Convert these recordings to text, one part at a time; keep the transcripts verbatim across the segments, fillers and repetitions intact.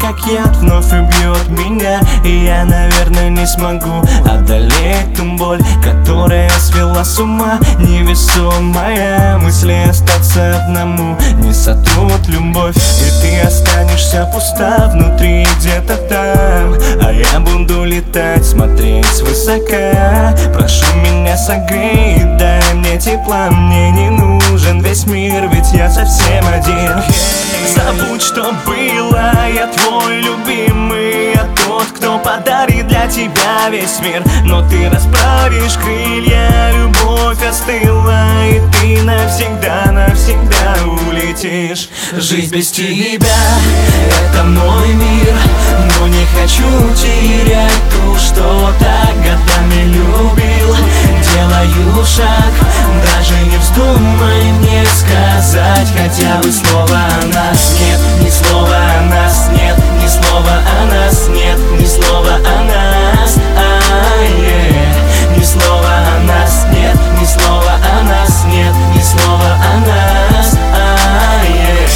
как яд, вновь убьет меня. И я, наверное, не смогу одолеть ту боль, которая свела с ума. Невесомая мысли остаться одному не сотрут любовь, и ты останешься пуста внутри где-то там. А я буду летать, смотреть свысока. Прошу меня согрей, дай мне тепла. Мне не нужен весь мир, ведь я совсем один. Забудь, что было, я твой любимый, я тот, кто подарит для тебя весь мир. Но ты расправишь крылья, любовь остыла, и ты навсегда, навсегда улетишь. Жизнь без тебя — это мой мир, но не хочу терять ту, что так годами любил. Делаю шаг, даже не вздумай мне сказать хотя бы слово о нас. Нет, ни слова о нас, нет, ни слова о нас, нет, ни слова о нас. А-е-е. Ни слова о нас, нет, ни слова о нас, нет, ни слова о нас. А-е-е.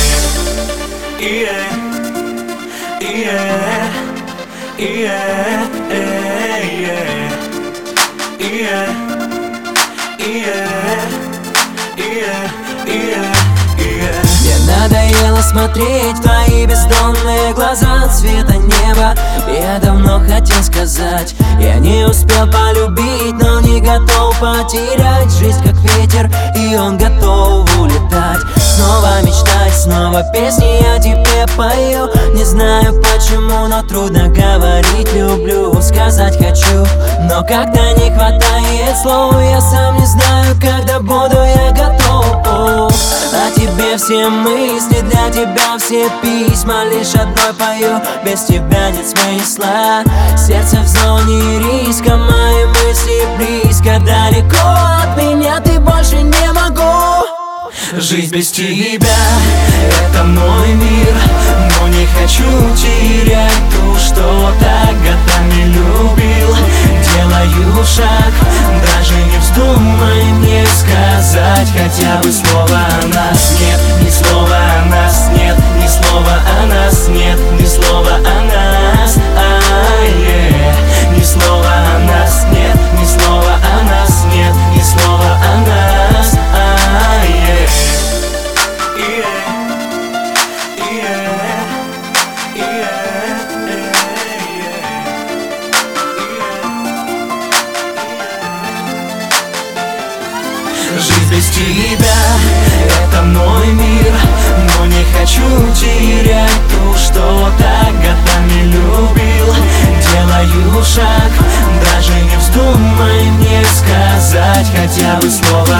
Мне надоело смотреть в твои бездонные глаза цвета неба. Я давно хотел сказать, я не успел полюбить, но не готов потерять. Жизнь как ветер, и он готов улетать. Снова мечтать, снова песни я тебе пою. Не знаю почему, но трудно говорить люблю. Сказать хочу, но когда не хватает слов, я сам не знаю, когда буду я готов. О тебе все мысли, для тебя все письма, лишь одной пою, без тебя нет смысла. Сердце в зоне риска, мои мысли близко, далеко от меня ты больше не могу. Жизнь без тебя — это мой мир, но не хочу терять ту, что так годами любил. Делаю шаг, даже не вздумай мне сказать хотя бы слово о нас. Нет, ни слова о нас, нет, ни слова о нас, нет, ни слова о нас. А-е-е. Ни слова о нас, нет, ни слова о нас, нет, ни слова о нас. А-е-е. Жизнь без тебя — это мой мир, но не хочу терять ту, что так годами любил. Делаю шаг, даже не вздумай мне сказать хотя бы слово